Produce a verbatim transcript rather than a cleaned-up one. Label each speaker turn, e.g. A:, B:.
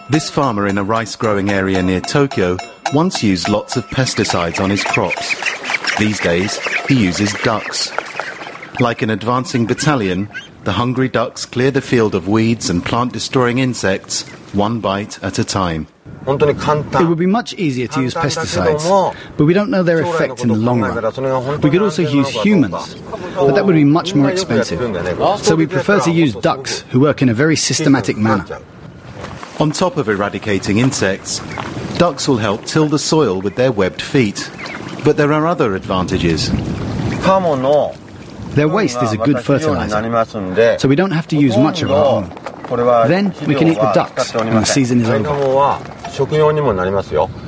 A: This farmer in a rice-growing area near Tokyo once used lots of pesticides on his crops. These days, he uses ducks. Like an advancing battalion, the hungry ducks clear the field of weeds and plant-destroying insects, one bite at a time.
B: It would be much easier to use pesticides, but we don't know their effect in the long run. We could also use humans, but that would be much more expensive. So we prefer to use ducks, who work in a very systematic manner.
A: On top of eradicating insects, ducks will help till the soil with their webbed feet. But there are other advantages.
B: Their waste is a good fertilizer, so we don't have to use much of our own. Then we can eat the ducks when the season is over.